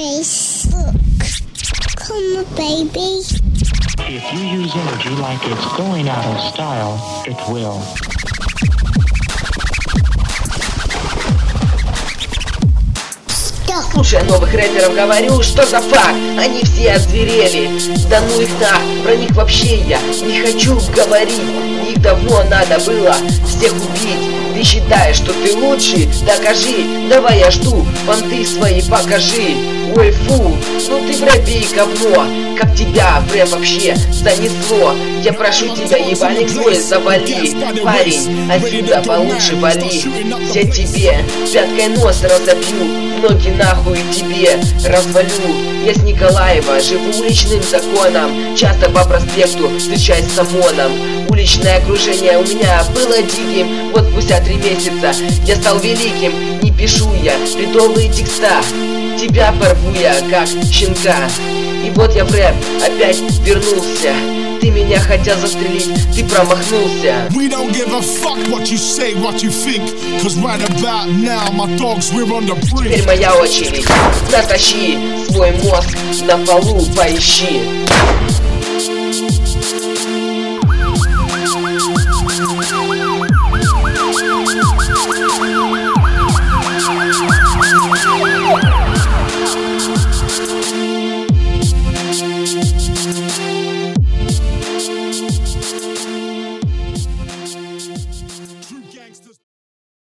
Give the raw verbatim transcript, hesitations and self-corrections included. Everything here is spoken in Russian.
Facebook. Come on, baby. If you use energy like it's going out of style, it will. Слушай, о новых рэперов говорю, что за факт? Они все озверели. Да ну их на, про них вообще я не хочу говорить. Их давно надо было всех убить. Ты считаешь, что ты лучший? Докажи, давай я жду, понты свои покажи. Ой, фу, ну ты в рэпе и говно. Как тебя в рэп вообще занесло? Я прошу тебя, ебальник свой завали. Парень, отсюда получше вали. Я тебе пяткой нос разобью, ноги нахуй тебе развалю. Я с Николаева, живу уличным законом. Часто по проспекту встречаюсь с ОМОНом. Уличное окружение у меня было диким. Вот спустя три месяца я стал великим. Не пишу я бредовые текста, тебя порву я как щенка. И вот я в рэп опять вернулся. Ты меня хотел застрелить, ты промахнулся. We don't give a fuck what you say, what you think. Cause right about now my dogs, we're on the brink. Теперь моя очередь. Натащи свой мозг на полу, поищи. Come